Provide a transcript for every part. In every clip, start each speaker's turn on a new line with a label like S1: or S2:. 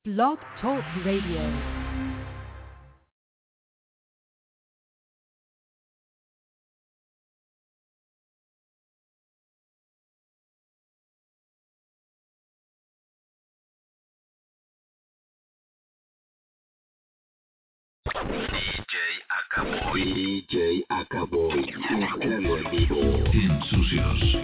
S1: Blog Talk Radio.
S2: DJ Acabó, mezclando en vivo en Sucios.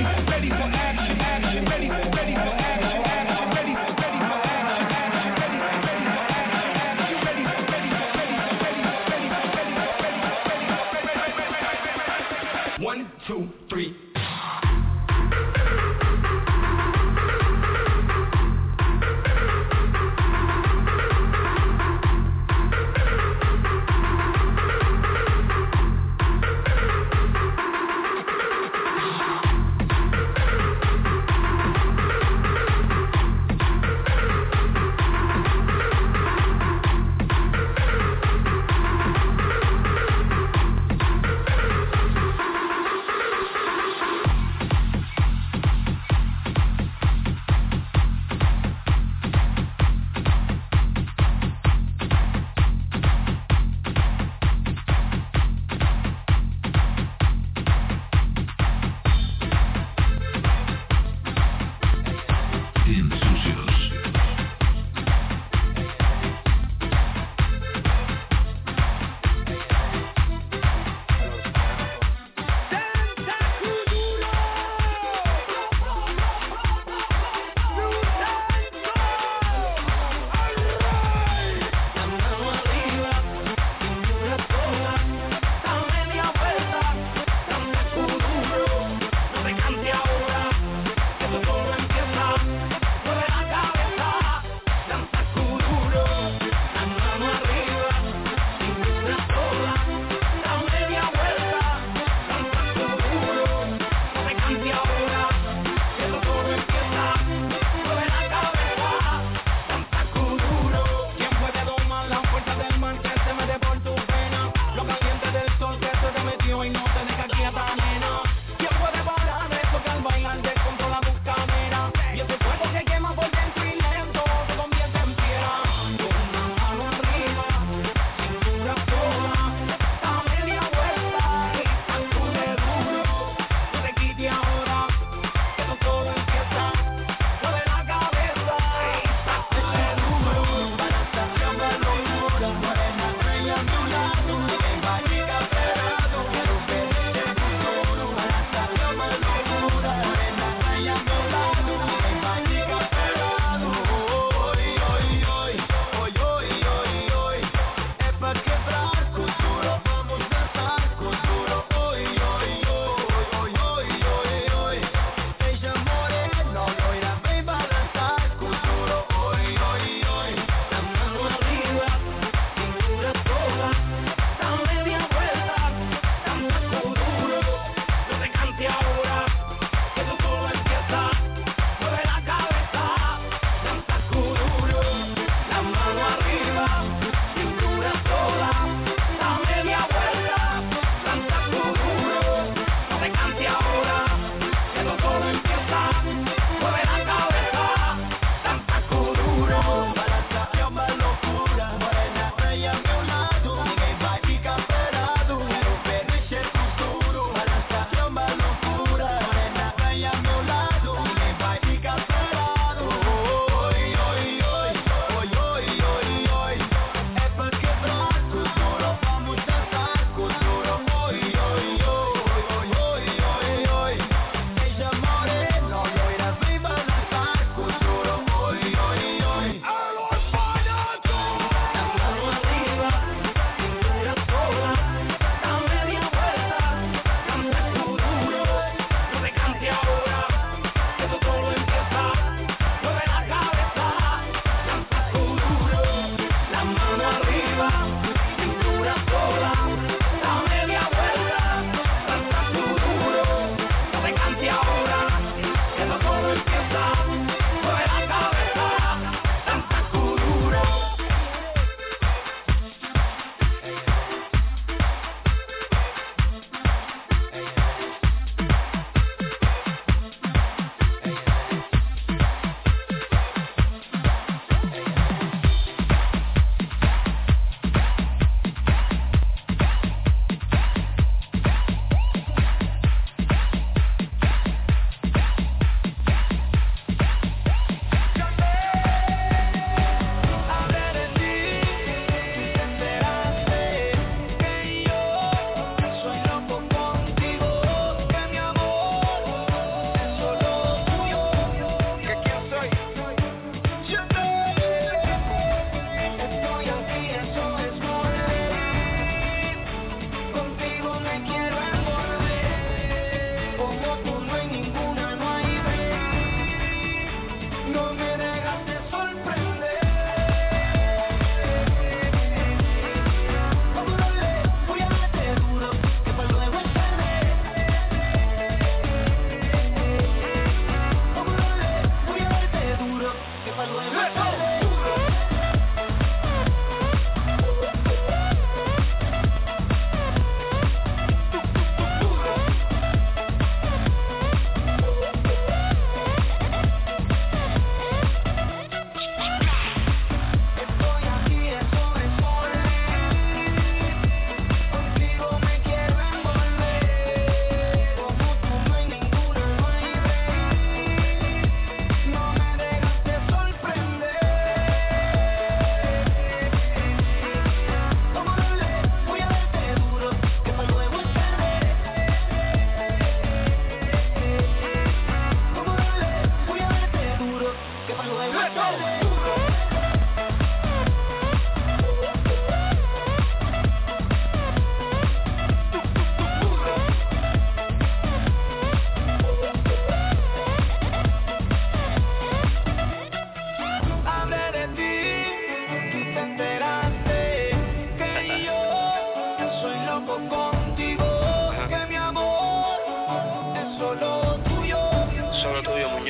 S3: ready for action, action, ready for action, action, ready for action, action, ready for action, ready for action. 1, 2, 3.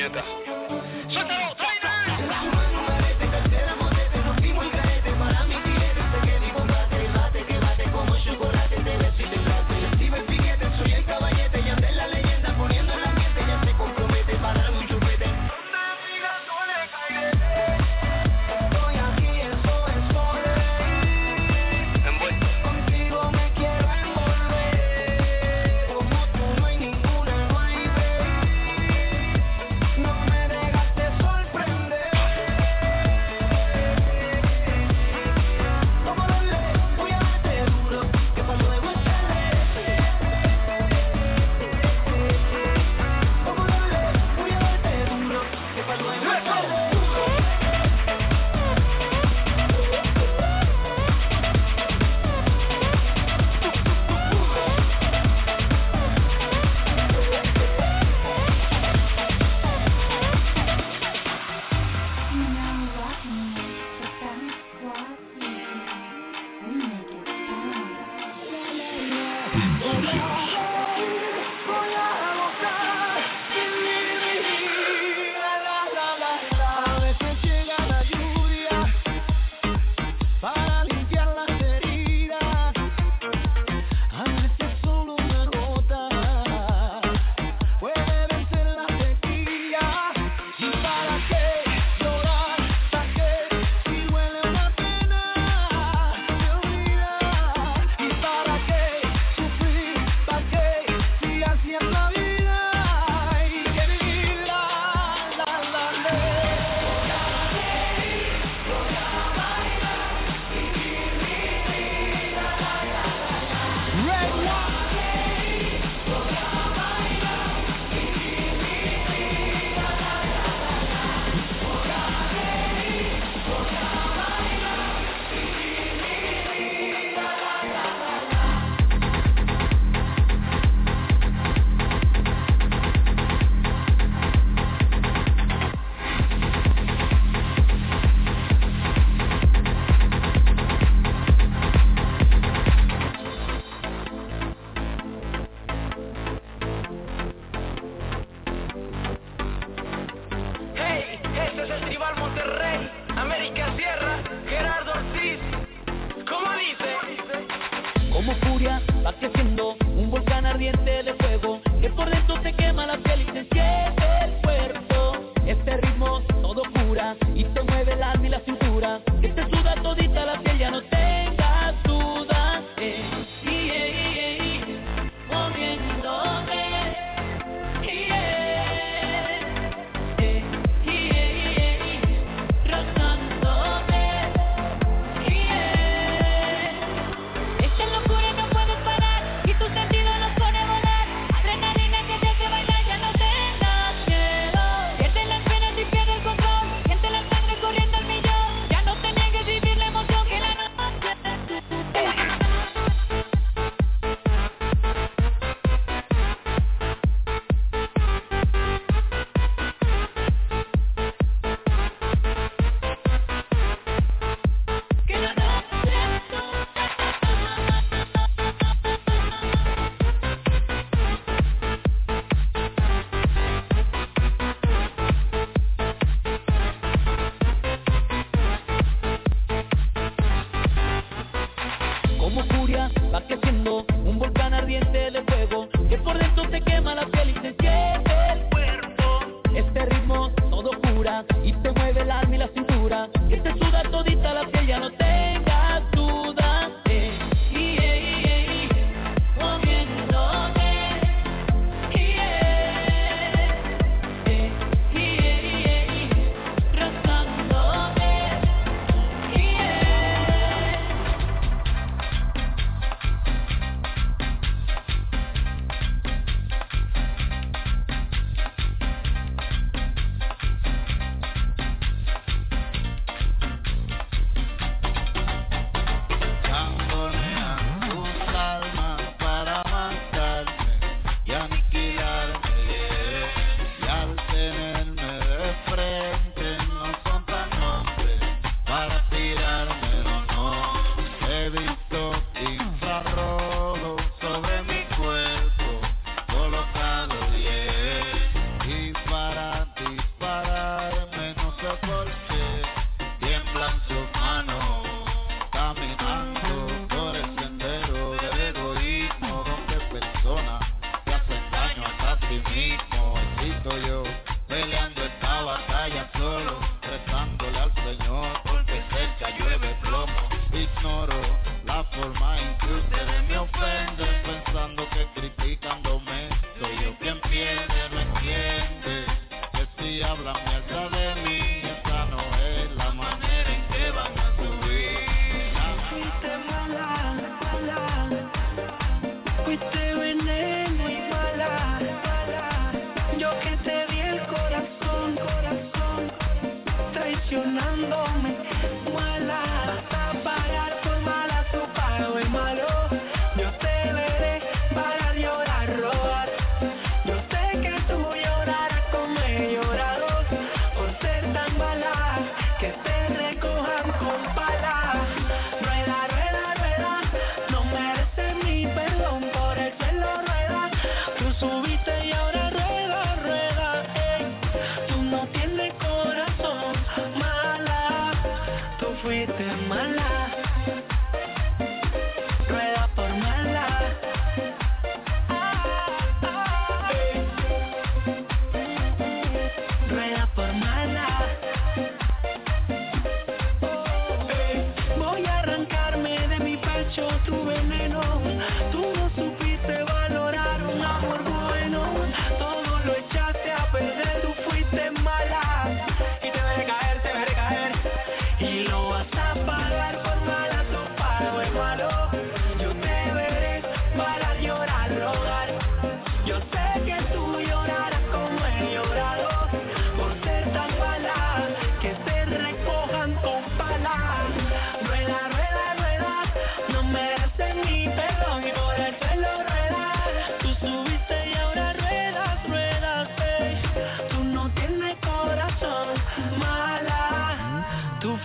S4: puñeta. ¡Suéltalo, trainer!
S3: No me dejaste soltar.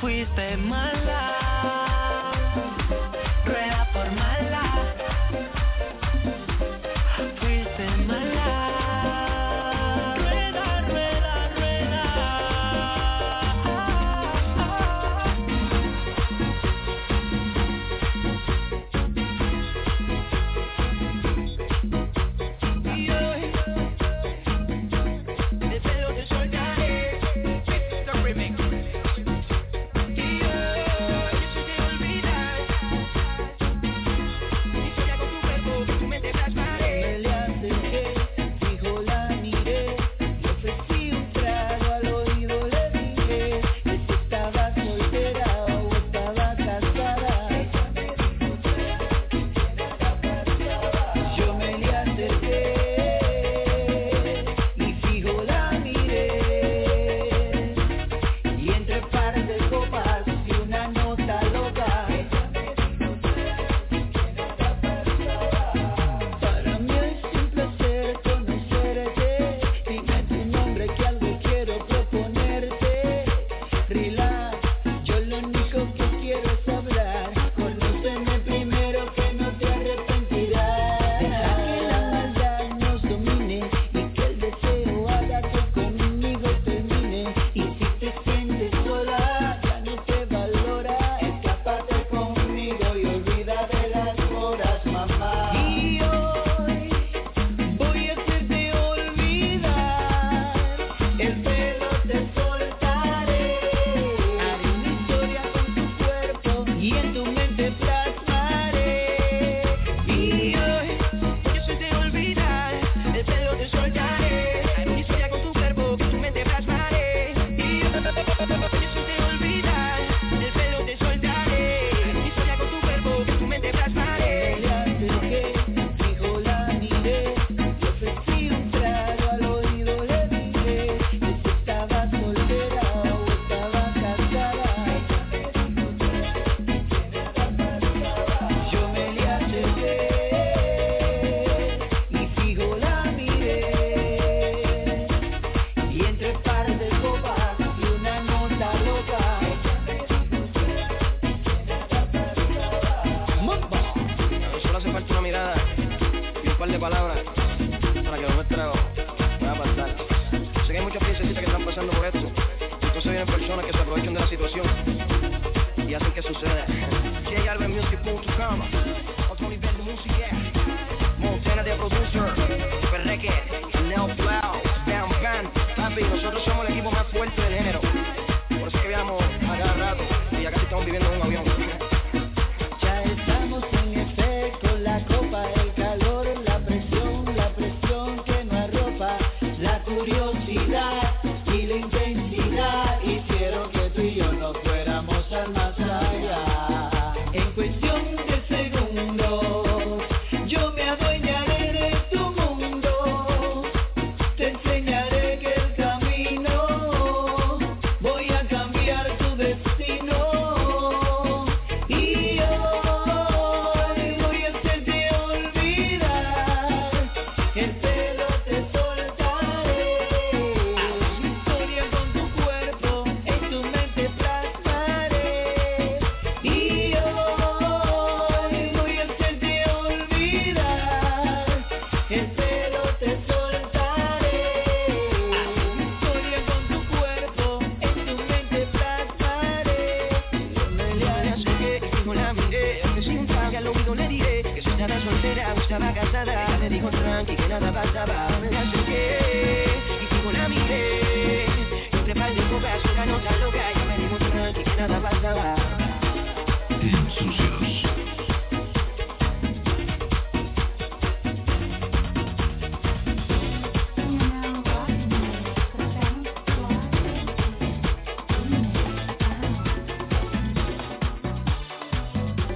S5: fuiste mala, rueda por mala, fuiste mala, rueda, rueda, rueda. Y hoy el pelo te soltaré, the remix.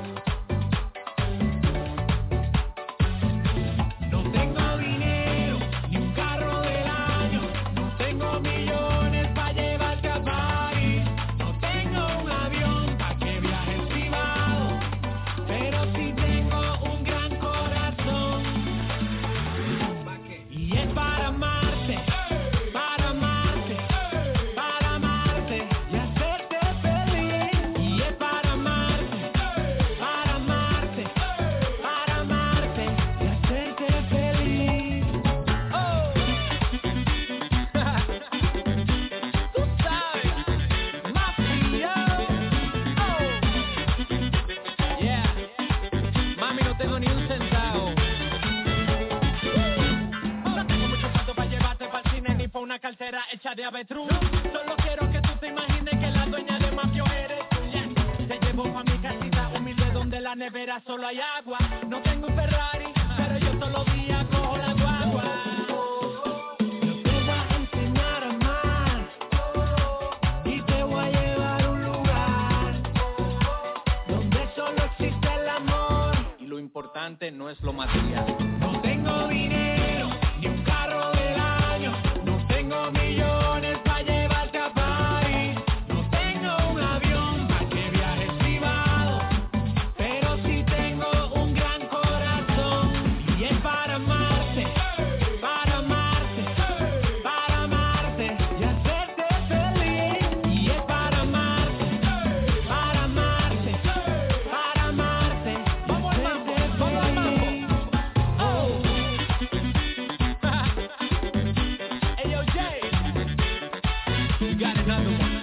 S3: No tengo dinero una cartera hecha de avestruz. Solo quiero que tú te imagines que la dueña de Mafio eres tú. Yeah. Te llevo pa' mi casita humilde donde la nevera solo hay agua. No tengo un Ferrari, pero yo todos los días cojo la guagua. Yo te voy a enseñar a amar y te voy a llevar a un lugar donde solo existe el amor. Y lo importante no es lo material. No tengo dinero ni un carro del año, no tengo millones para llevarte a París, no tengo un avión para que viajes privado, pero sí tengo un gran corazón y es para amarte, para amarte, para amarte y hacerte feliz. Y es para amarte, para amarte, para amarte. Vamos al mambo, vamos al mambo. Oh. Hey yo Jay, you got another one.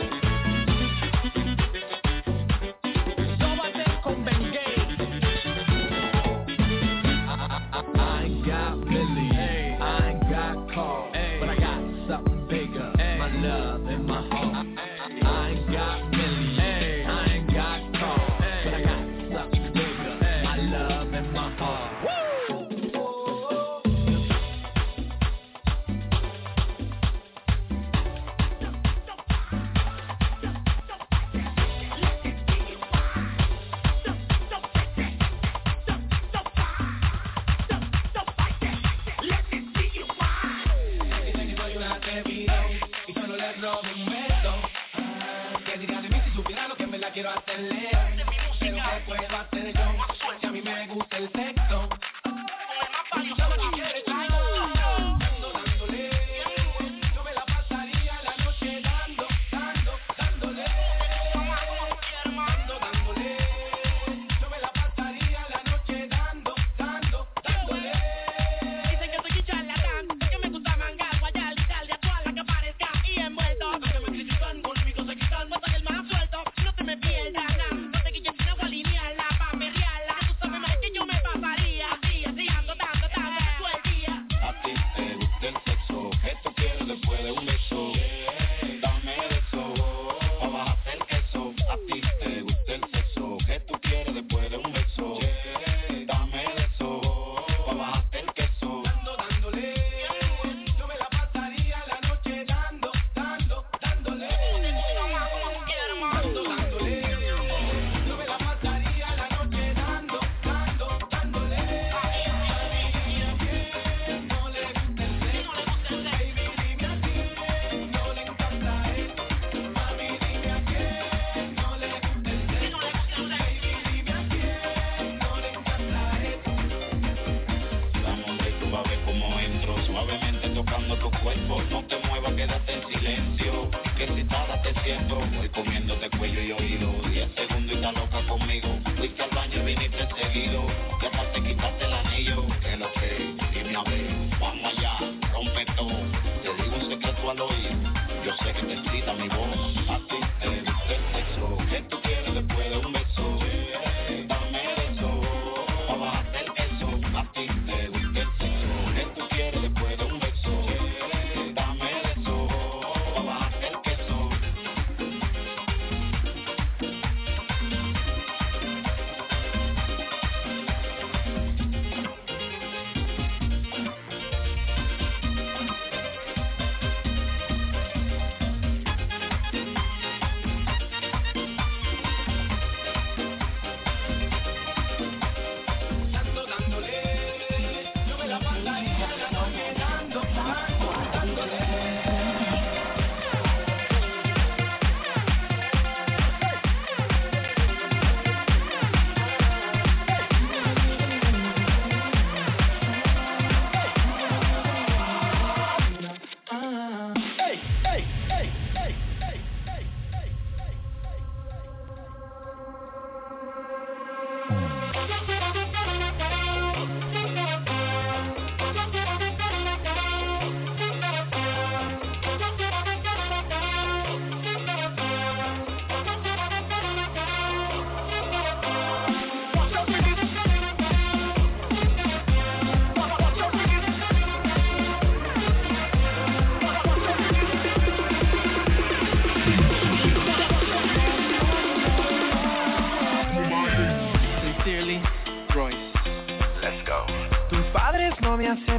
S3: Sóbate con Ben Gay. I ain't got millions, I ain't got cars, but I got something bigger, my love and my heart. I ain't got millions, I ain't got cars, but I got something bigger, my love and my heart.
S5: Dicen que soy un atrevido y solo le robo un beso. ¿Qué dirían de mí si supieran lo que me la quiero hacerle? Pero ¿qué puedo hacer yo si a mí me gusta el sexo? Y yo lo que quiero es dándole. Yo me la pasaría la noche dándole. Yo me la pasaría la noche dándole.
S4: Dicen que soy un charlatán, que me gusta mangar, guayar, quitar de actuar la que aparezca y envuelto. Que me critican, conmigo se quitan, no soy el más suelto. No te me pierdas, no te quites sin agua linearla, pa' perrearla. Que tú sabes más que yo me pasaría, así, ando dando todo el día.
S6: A ti te gusta el sexo, ¿qué tú quieres después de un beso? Dame eso, pa' bajarte el queso. A ti te gusta el sexo, ¿qué tú quieres después de un beso? Dame eso, pa' bajarte el queso.
S5: Dándole. Yo me la pasaría la noche dándole. Dándole. Yo me la pasaría la noche dándole. No le gusta el sexo, baby, dime a quién no le encanta esto. Mami, dime a quién no le gusta el sexo, baby, dime a quién no le encanta esto.
S6: Dame un beso, va a ver cómo entro, suavemente tocando tu cuerpo. No te muevas, quédate en silencio, que excitada te siento. Voy comiéndote cuello y oído, 10 segundos y estás loca conmigo. Fuiste al baño y viniste seguido, y aparte quitaste el anillo. Que lo que, dime a ver, vamos allá, rompe todo. Te digo un secreto al oído, yo sé que te excita mi voz. A ti te gusta el sexo, ¿qué tú quieres después de un beso? Dame eso, pa' bajarte el queso. A ti te gusta el sexo, ¿qué tú quieres después de un beso? Dame eso, pa' bajarte el queso.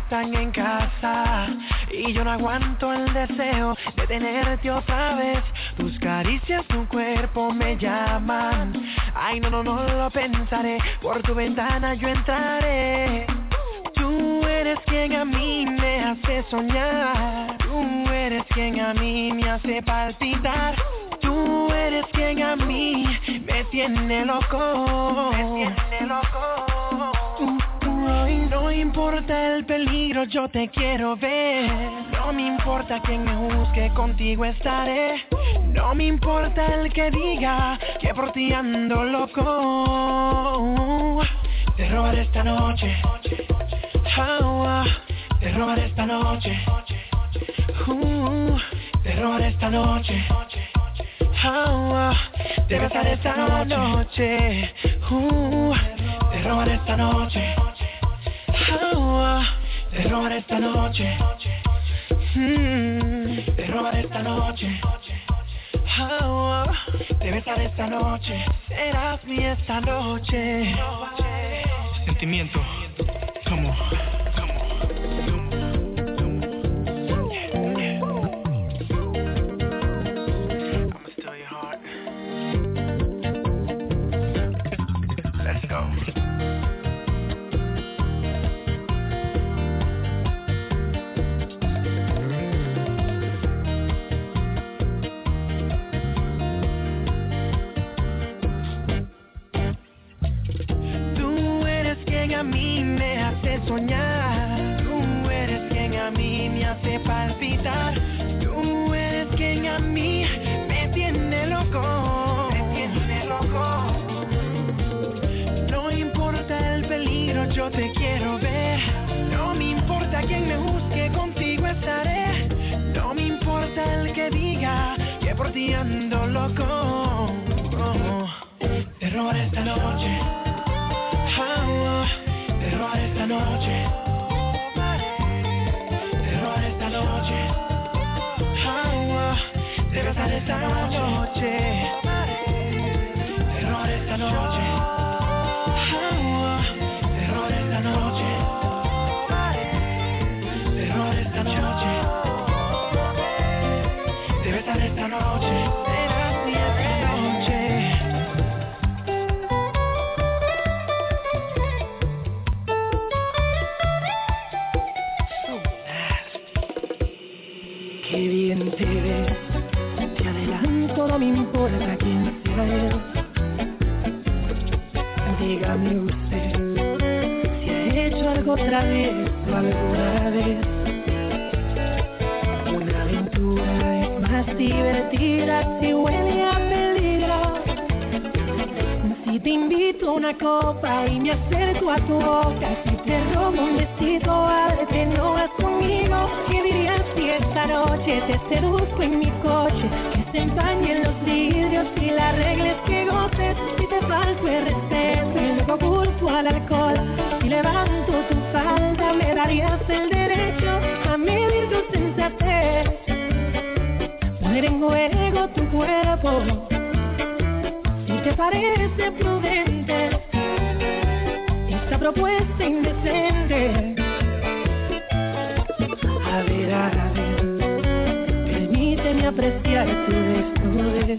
S7: están en casa y yo no aguanto el deseo de tenerte otra vez. Tus caricias, tu cuerpo me llaman. Ay, no lo pensaré. Por tu ventana yo entraré. Tú eres quien a mí me hace soñar. Tú eres quien a mí me hace palpitar. Tú eres quien a mí me tiene loco. No importa el peligro, yo te quiero ver. No me importa quien me juzgue, contigo estaré. No me importa el que diga que por ti ando loco. Te robaré esta noche. Te robaré esta noche. Te robaré esta noche. Te besaré esta noche. Te robaré esta noche. Te robaré esta noche. Te robaré esta noche. Te besaré esta noche. Serás mi esta noche. Sentimiento. Como. Soñar, tú eres quien a mí me hace palpitar, tú eres quien a mí me tiene loco, No importa el peligro, yo te quiero ver. No me importa quien me busque, contigo estaré. No me importa el que diga que por ti ando loco. Te robaré esta noche. Te robaré esta noche. Te robaré esta noche. Te besaré esta noche. Te robaré esta noche. Te robaré esta noche. Te robaré esta noche. Te besaré esta noche. Serás mi esta noche. Qué bien te ves, te adelanto, no me importa quién sea él. Dígame usted si ha hecho algo otra vez o alguna vez. Una aventura es más divertida si huele a peligro. Si te invito a una copa y me acerco a tu boca, si te robo un besito, ábrete, no vas conmigo. ¿Qué dirías si esta noche te seduzco en mi coche? Que se empañen los vidrios y la regla es que goces. Si te falto el respeto y luego culpo al alcohol, si levanto tu falda me darías el derecho a medir tu sensatez. Poner en juego tu cuerpo, si te parece prudente esta propuesta indecente. A ver, permíteme apreciar tu desnudez.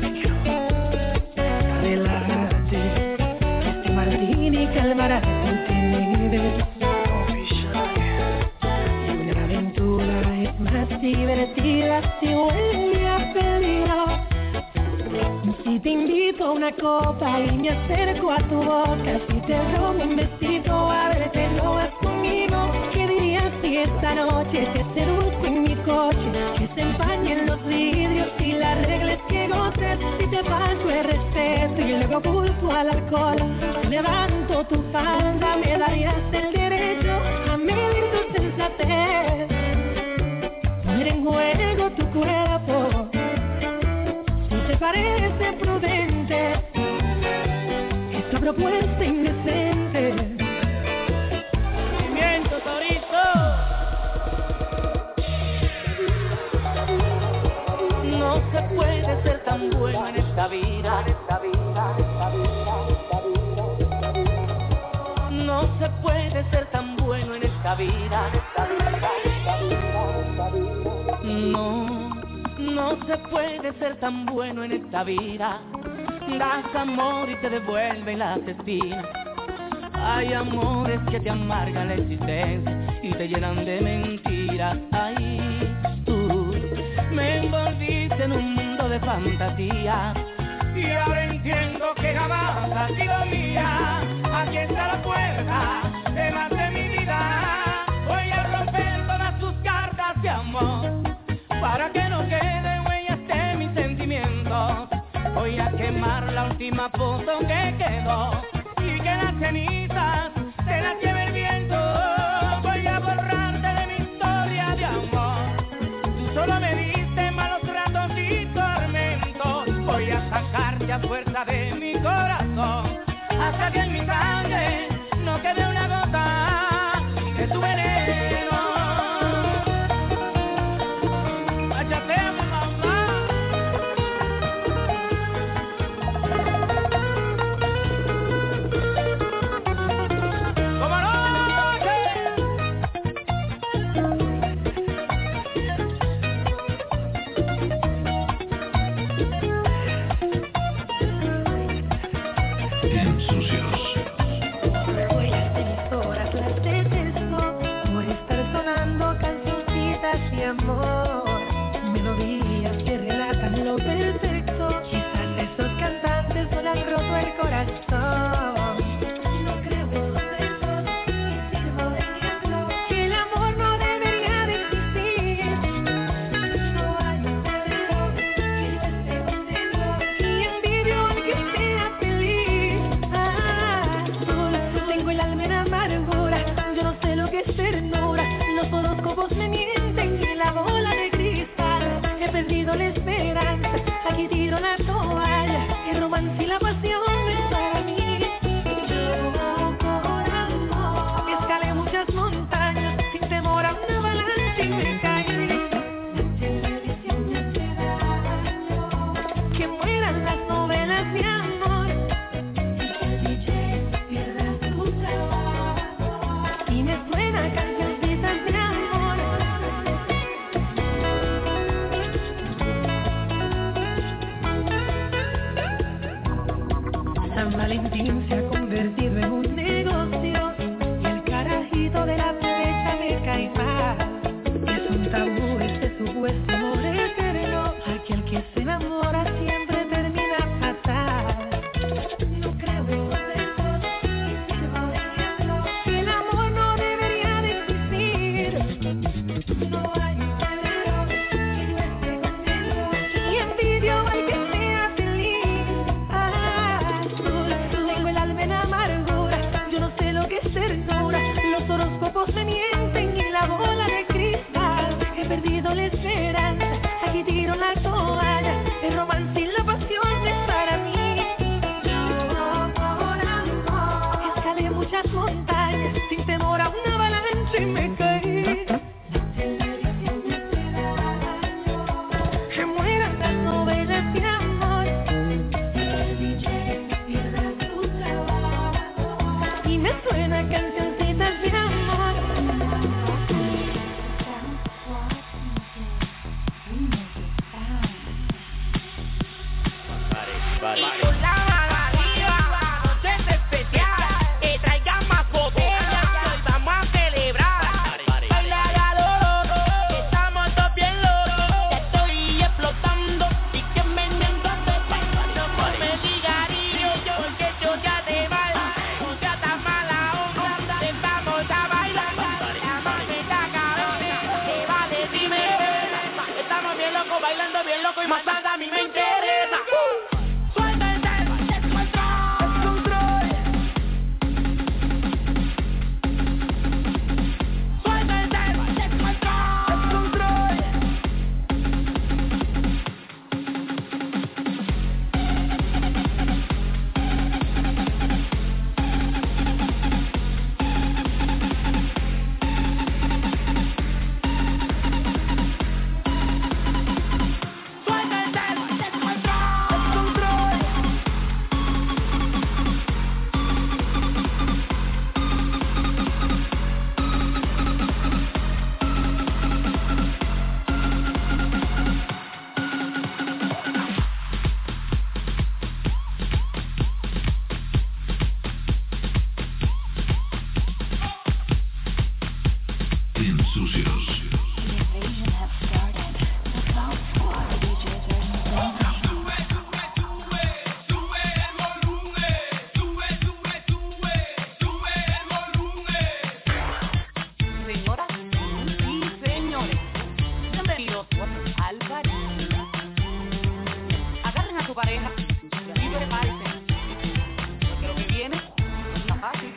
S7: Relájate, que este martini calmará tu timidez. Y una aventura es más divertida si huele a peligro. Si te invito a una copa y me acerco a tu boca, si te robo un besito, ábrete, no vas conmigo. ¿Qué dirías si esta noche te seduzco en mi coche? Que se empañen los vidrios y la regla es que goces. Si te falto el respeto y luego culpo al alcohol, si levanto tu falda me darías el derecho a medir tu sensatez. Poner en juego tu cuerpo, ¿te parece prudente esta propuesta indecente? ¡Miento, Torizo! No se puede ser tan bueno en esta vida. No se puede ser tan bueno en esta
S8: vida. No se puede ser tan bueno en esta vida. Das amor y te devuelven las espinas. Hay amores que te amargan la existencia y te llenan de mentiras. Ay, tú me envolviste en un mundo de fantasía y ahora entiendo que jamás has sido mía. Aquí está la puerta de más de mi vida. Voy a romper todas tus cartas de amor para que no queden huellas de mis sentimientos. Voy a quemar la última foto que quedó y que las cenizas se las lleve el viento. Voy a borrarte de mi historia de amor. Tú solo me diste malos ratos y tormentos. Voy a sacarte a fuerza de mi corazón hasta que en mi sangre no quede una gota de tu veneno. pareja. Y prepárese. Porque lo que viene no está fácil.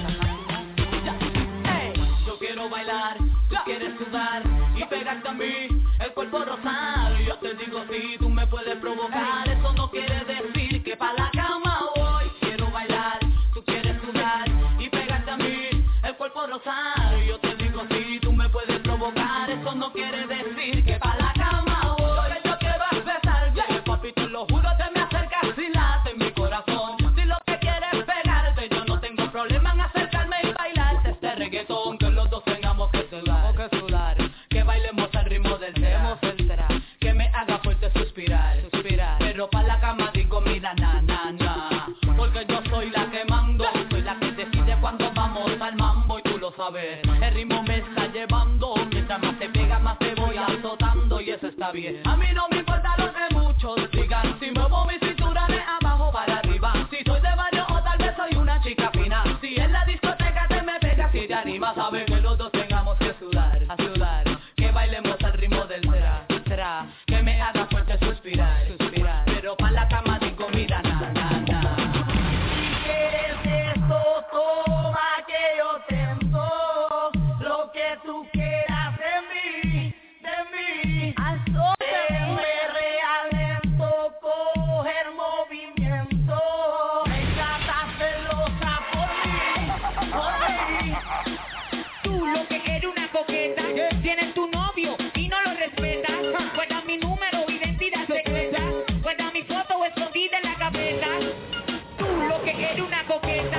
S8: Yo quiero bailar, tú quieres sudar y pegarte a mí, el cuerpo rosado. Yo te digo si tú me puedes provocar. Eso no quiere decir que pa' la cama voy. Quiero bailar, tú quieres sudar y pegarte a mí, el cuerpo rosado. Yo te digo si tú me puedes provocar. Eso no quiere decir que pa' la cama voy. Yo quiero empezar bien, papi, te lo juro, te me acercas y late en mi corazón. Si lo que quieres es pegarte, yo no tengo problema en acercarme y bailarte este reggaetón. Que los dos tengamos que sudar, que bailemos al ritmo del será, que me haga fuerte suspirar, pero pa' la cama digo mira na, porque yo soy la que mando, soy la que decide cuando vamos al mambo y tú lo sabes, el ritmo me está llevando, mientras más te pega más te voy azotando y eso está bien, a mí no me importa lo que muchos digan, si muevo mi cintura de abajo para arriba, si soy de barrio o tal vez soy una chica fina, si en la discoteca te me pegas y te animas, sabes que los dos tengamos que sudar, que bailemos al ritmo del será, que me haga fuerte suspirar, pero pa' la cama digo mira na. Si quieres esto, toma que yo tengo lo que tú quieras de mí, me realento, coger movimiento, me tratas celosa por mí.
S4: Tú lo que eres una coqueta, tienes tu novio y no lo respetas. Guarda mi número, identidad secreta. Guarda mi foto escondida en la gaveta. Tú lo que eres una coqueta.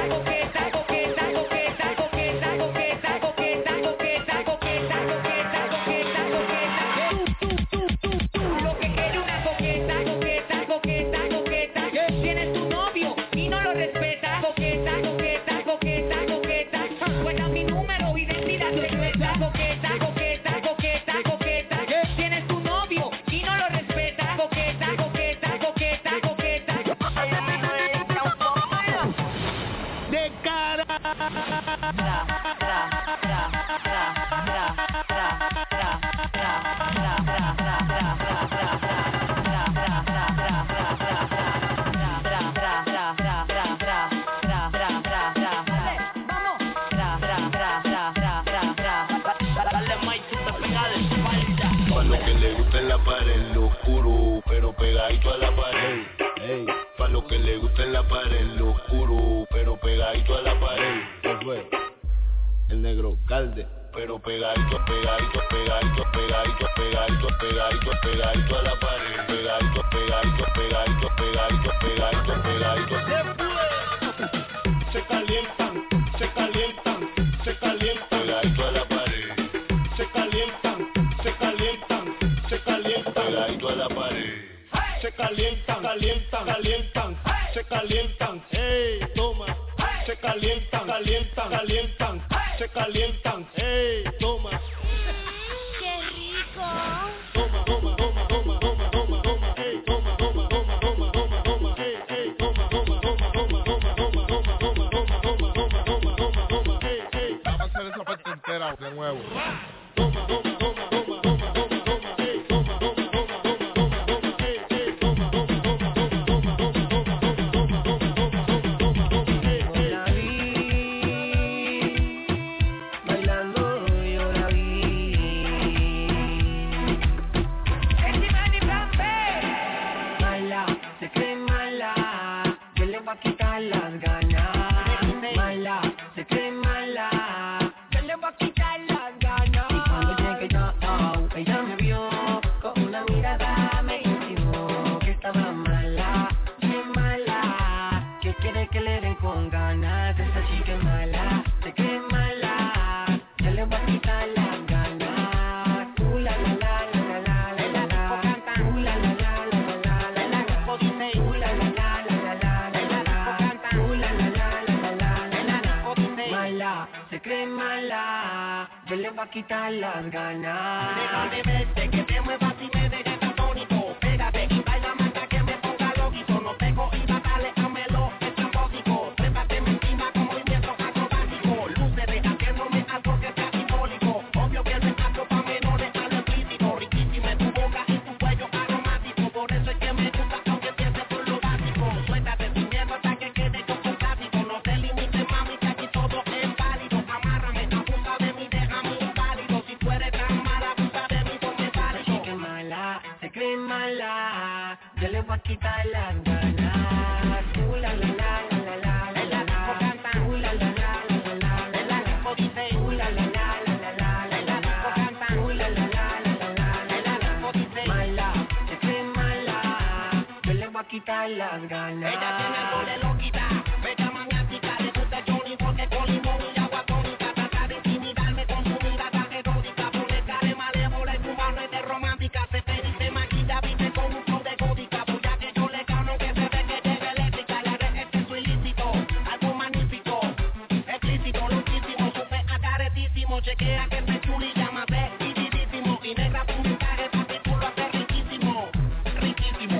S4: Tú lo que eres una coqueta. Tienes tu novio y no lo respetas. Coqueta. Guarda mi número, identidad secreta. Coqueta. Tienes tu novio y no lo respetas. Coqueta.
S3: De cara.
S9: Pa' lo que le gusta en la pared, lo oscuro, pero pegadito a la pared. Pa' lo que le gusta en la pared, lo oscuro, pero pegadito a la pared. El negro calde, pero pegadito a la pared. Pegadito. Se calientan. Pegadito a la pared. Se calientan. Pegadito a la pared. Se calientan. Hey, toma. Se calientan. Se calientan. Hey, toma.
S10: ¡Qué rico!
S9: Toma. Hey, toma. Hey, toma.
S11: Vamos a hacer esa parte entera de nuevo.
S3: Quitar las ganas. Déjame verte, que te muevas y me dejes atónito. Pégate y baila hasta que me ponga loquito. No tengo iba, dale, hámelo, es trambótico. Trépate encima con movimientos acrobáticos. Luce de haciéndome algo que sea simbólico. Obvio que el retrato pa' menores al crítico. Riquísimo en tu boca y tu cuello aromático. Por eso es que me gusta, aunque pienses tú
S12: se cree mala, yo le voy a quitar las ganas. La la la la la la la la la. Canta. La la la la la la la la. Dice. La la la la la la la la. Canta. La la la la la la la. Dice. Mala, se cree mala, yo le voy a quitar las ganas. Ella tiene el gole loquita, bella maniática, le gusta Johnny porque con limón y agua tónica trata de intimidarme con su mirada erótica, pone cara malévola y tu mano es de romántica, se felice maquilla, viste con un flow de gótica, ya que yo le gano que se ve que llega eléctrica, la red es su ilícito, algo magnífico, explícito, loquísimo, supe acaretísimo, chequea que se chulilla más vestidísimo y negra puntaje para que tú lo haces riquísimo, riquísimo.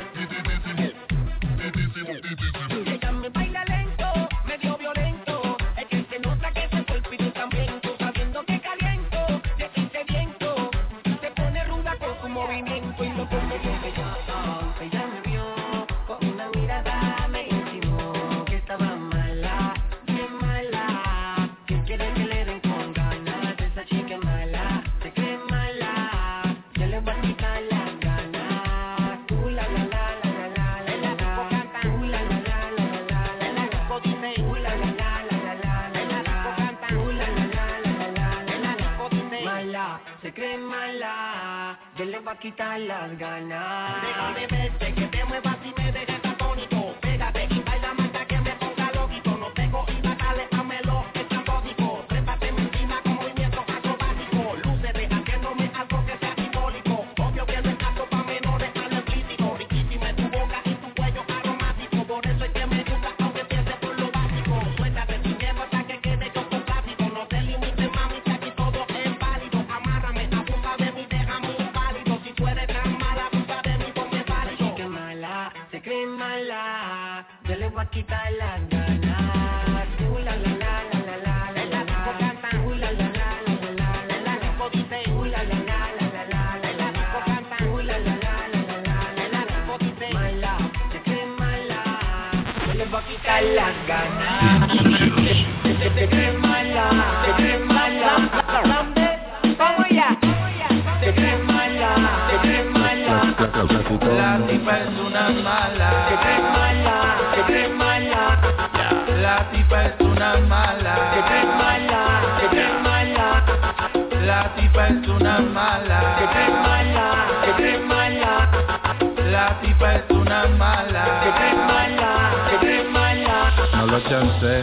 S12: Ella me baila lento, medio violento, es que se nota que ese cuerpito también, tú sabiendo que caliento, te siente viento, se pone ruda con su movimiento y lo pone bien bellado. Ella me vio, con una mirada me insinuó que estaba mala, bien mala, que quiere que le den con ganas, esa chica es mala, se cree mala, ya le voy a quitar las ganas. La la la la la la la la. Canta. La la la la la la la la. Dice. La la la la la la la la. Canta. La la la la la la la. Dice. Mala, se cree mala, yo le voy a quitar las ganas. Déjame verte, que te muevas y me dejes atónito. Pégate y baila más que me ponga loquito. No tengo y dale, hámelo, es chambódico. Trépate encima con movimientos acrobáticos. Lúcete haciéndome algo que sea simbólico. Obvio que no es apto pa' menores, a lo explícito. Riquísima en tu boca y tu cuello aromático. Por eso es que me gusta, aunque empiece por lo básico. Suéltate sin miedo hasta que quede yo con plástico. No te limites, mami, que aquí todo es válido. Amárrame, abusa de mí, déjame inválido. Si tú eres tan mala, abusa de mí, ponme válido. Así que mala, se cree mala, yo le voy a quitar las ganas. La la la la la la la la la. Canta. La la la la la la la la. Dice. La la la la la la la la. Canta. La la la la la la la. Dice. Mala, se cree mala, yo le voy a quitar las ganas. Se cree mala, se cree mala. Vamos ya. Se cree mala, se cree mala.
S13: La tipa es una mala.
S12: Se cree mala, se cree mala.
S13: La tipa es una mala.
S12: Se cree mala, se cree mala.
S13: La tipa es una mala.
S12: Se cree mala, se cree mala.
S13: La tipa es una mala.
S12: Se cree mala, se cree mala.
S13: No lo chance.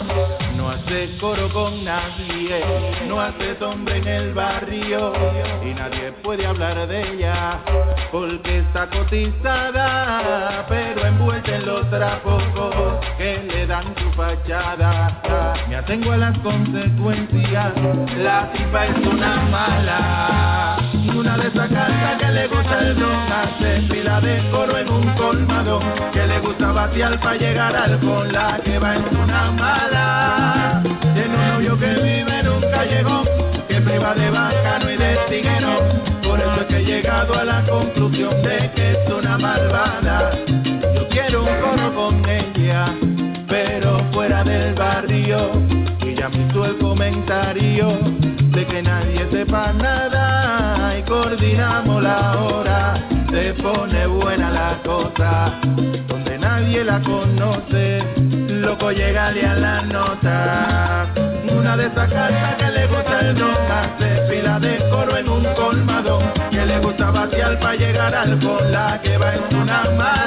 S13: No hace coro con nadie, no hace sombra en el barrio y nadie puede hablar de ella porque está cotizada, pero envuelta en los trapos que le dan su fachada. Me atengo a las consecuencias, la tipa es una mala, una de esas cartas que le gusta el ron, hace fila de coro en un colmado, que le gusta batear para llegar al con la que va en una mala. Tiene un novio que vive en un callejón, que priva de bacano y de tiguero. Por eso es que he llegado a la conclusión de que es una malvada. Yo quiero un coro con ella, pero fuera del barrio. Y ya me hizo el comentario de que nadie sepa nada y coordinamos la hora. Se pone buena la cosa, donde nadie la conoce. Loco, llegale a la nota. Una de esas cartas que le gusta el ron, hace fila de coro en un colmado, que le gusta vaciar para llegar al con la que va en una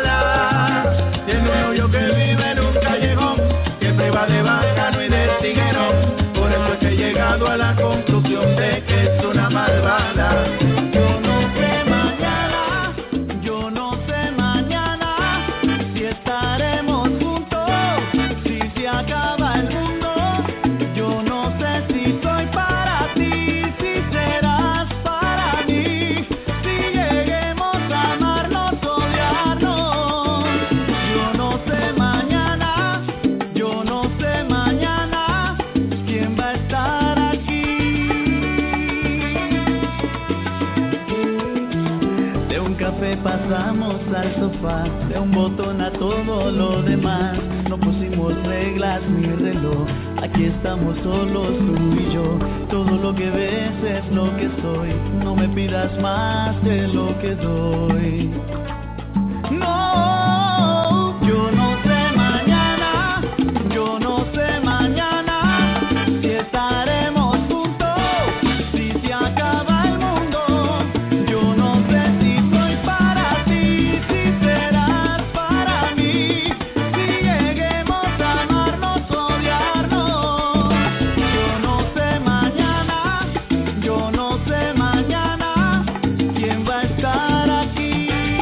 S13: mala. Tiene un novio que vive en un callejón, que priva de bacano y de tiguero. Por eso es que he llegado a la conclusión de que es una malvada. Yo no sé mañana, yo no sé mañana si estaremos juntos, si se acaba el mundo. Yo no sé si soy para ti, si serás para mí, si lleguemos a amarnos, odiarnos. Yo no sé mañana, yo no sé mañana quién va a estar aquí.
S8: pasamos al sofá, de un botón a todo lo demás. No pusimos reglas ni reloj, aquí estamos solos tú y yo. Todo lo que ves es lo que soy, no me pidas más de lo que doy. No, yo no sé mañana, yo no sé mañana si estaremos juntos, si se acaba el mundo. Yo no sé si soy para ti, si serás para mí, si lleguemos a amarnos o odiarnos. Yo no sé mañana, yo no sé mañana quién va a estar aquí.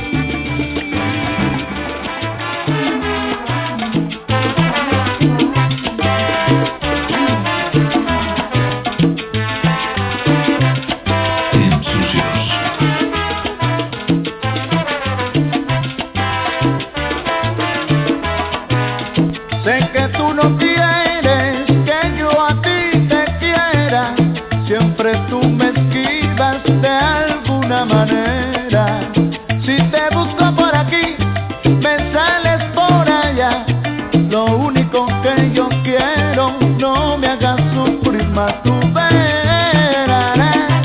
S13: Sé que tú no quieres que yo a ti te quiera, siempre tú me esquivas de alguna manera. Si te busco por aquí, me sales por allá. Lo único que yo quiero, no me hagas sufrir más, tú verás.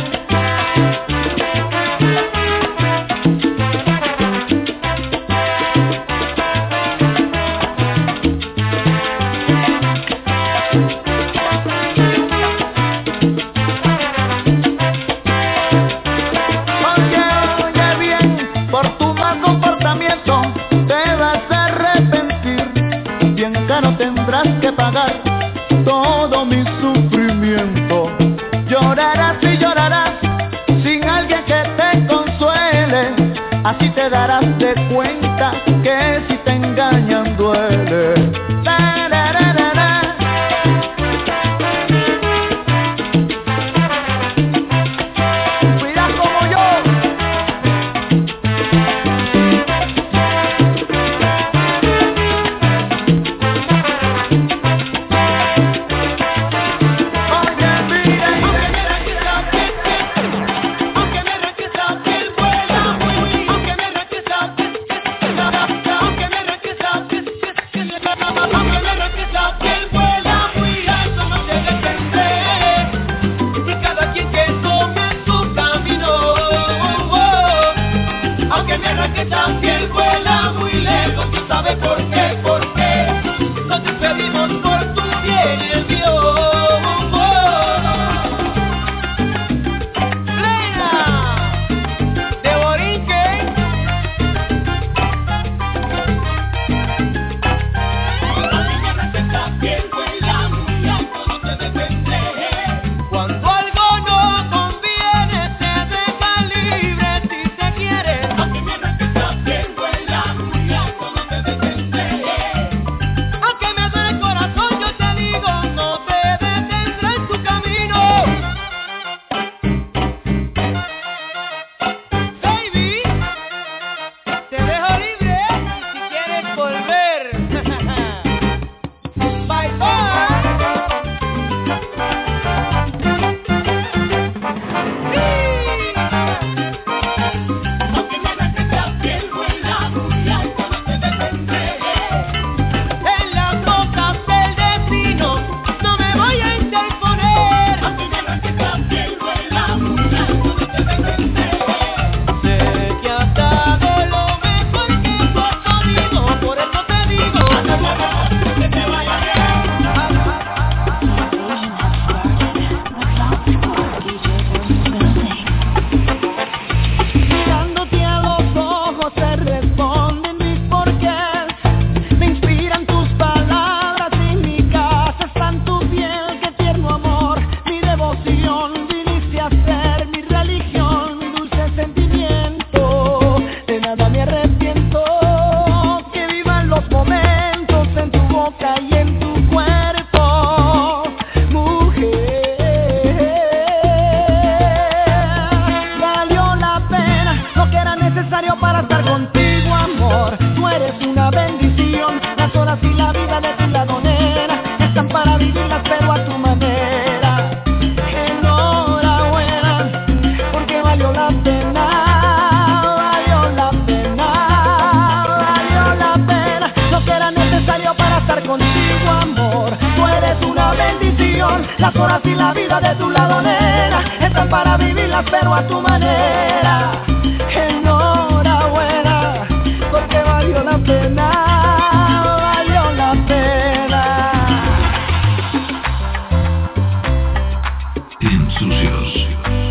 S13: Oye bien, por tu mal comportamiento te vas a arrepentir. Bien caro tendrás que pagar todo mi sufrimiento. Llorarás y llorarás sin alguien que te consuele. Así te darás de cuenta que si te engañan duele. La, la, la, la, la. Cuida como yo. Oye, mira, aunque me arranques la piel, aunque me arranques la piel, vuela, aunque me arranques la piel, aunque me arranques la piel, aunque me arranques la piel, vuela muy alto, no te detendré, y cada quien que tome su camino. Aunque me arranques la piel, vuela muy lejos, tú sabes por qué, nos despedimos por tu bien y el mío. De Borinque. Cuando algo no conviene, se deja libre si se quiere. Aunque me arranques la piel, vuela muy alto, no te detendré. Aunque me duele el corazón, yo te digo, no te detendré en tu camino. Baby, te dejo libre si quieres volver. Bye bye. Aunque me arranques la piel, vuela muy alto, no te detendré. En las rocas del destino no me voy a interponer. Aunque me arranques la piel, vuela muy alto, no te detendré. Sé que has dado lo mejor que tú has podido, por eso te digo, que te vaya bien. Mirándote a los ojos se responden mis porqués. Me inspiran tus palabras, en mi casa están tu piel. Qué tierno amor, mi devoción. Viniste a ser mi religión, mi dulce sentimiento. De nada me arrepiento. Que vivan los momentos en tu boca y en tu cuerpo, mujer. Valió la pena lo que era necesario para estar contigo, amor. Tú eres una bendición, las horas y la vida de tu lado, nena, están para vivirlas pero a tu manera. Enhorabuena, porque valió la pena, valió la pena.
S12: Las horas y la vida de tu lado, nena, están para vivirlas pero a tu manera. Enhorabuena, porque valió la pena, valió la pena.
S2: Insucios.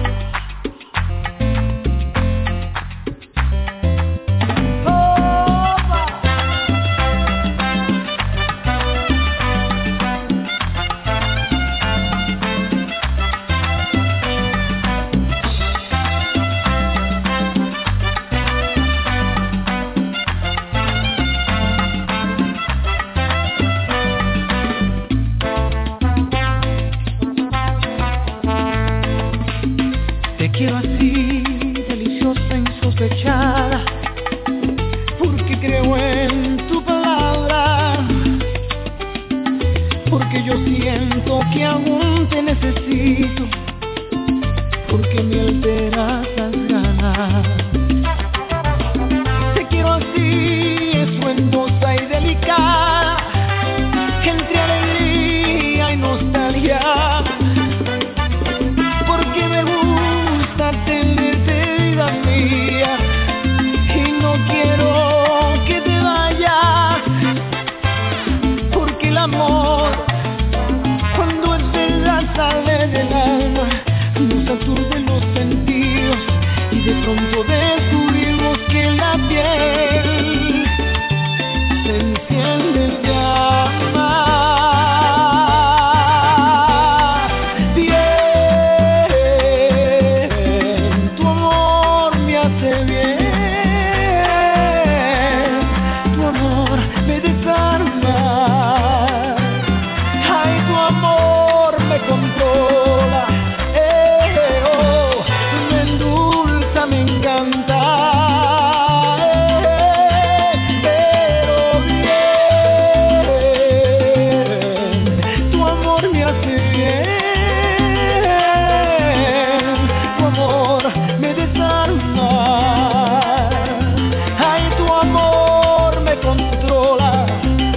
S12: Quiero así, deliciosa, insospechada, porque creo en tu palabra, porque yo siento que aún te necesito, porque me alteras las ganas. Te quiero así, estruendosa y delicada, entre alegría y nostalgia. De pronto descubrimos que la piel se enciende en llama. Bien, tu amor me hace bien, tu amor me desarma. Ay, tu amor me controla. Me encanta, pero bien, tu amor me hace bien, tu amor me desarma, ay, tu amor me controla,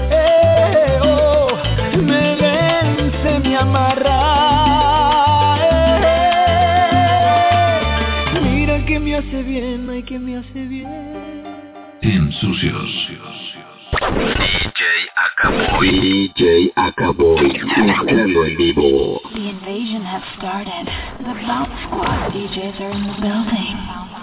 S12: me vence, me amarra. Que me hace bien, ay, que me hace bien.
S2: Insucios. DJ Acaboy, mezclando en vivo.
S14: The invasion has started. The Bounce Squad DJs are in the building.